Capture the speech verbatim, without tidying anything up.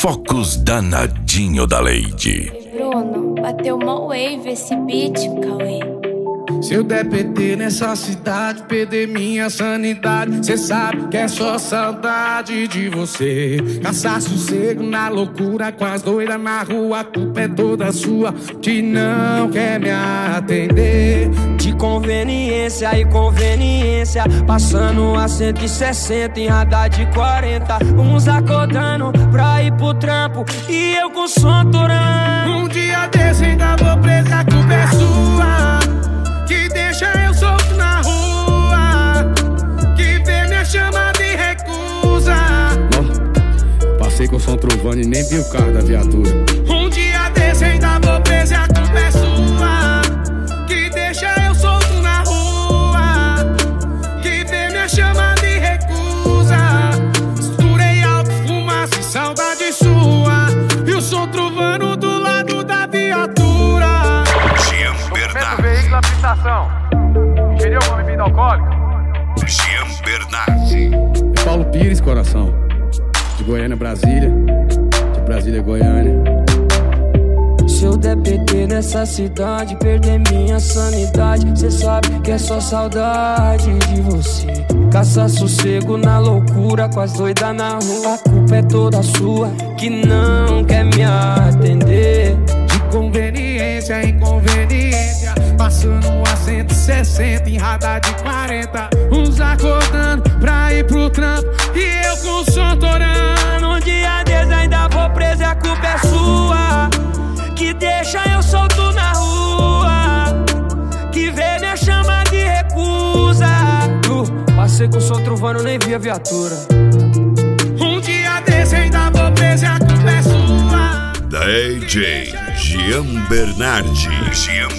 Focos danadinho da Lady. Bruno, bateu mó wave esse beat, Cauê. Se eu der P T nessa cidade, perder minha sanidade, cê sabe que é só saudade de você. Caçar sossego na loucura, com as doidas na rua, a culpa é toda sua, que não quer me atender. De conveniência e conveniência, passando a cento e sessenta em radar de quarenta. Uns acordando pra ir pro trampo e eu com som torando. Um dia desse ainda vou preso, a culpa é sua, que deixa eu solto na rua, que vê minha chamada e recusa. Oh, passei com o som trovando e nem vi o carro da viatura. Um dia desse ainda vou preso e a culpa é sua, que deixa eu solto na rua, que vê minha chamada e recusa. Misturei alto, fumaça e saudade sua, e o som trovando do lado da viatura. Jean Bernard. Veículo habilitação. Queria uma bebida alcoólica? Jean Bernard. É Paulo Pires, coração. De Goiânia a Brasília, de Brasília a Goiânia. Se eu der P T nessa cidade, perder minha sanidade, cê sabe que é só saudade de você. Caçar sossego na loucura, com as doidas na rua, a culpa é toda sua, que não quer me atender. De conveniência em conveniência, passando a cento e sessenta em radar de quarenta. Uns acordando pra ir pro trampo e eu com o som torando. Um dia desses ainda vou preso e a culpa é sua, que deixa eu solto na rua, que vê minha chama de recusa. uh, Passei com o som trovando, nem vi a viatura. Um dia desse ainda vou preso e a culpa é sua. D J Jean Bernard. Jean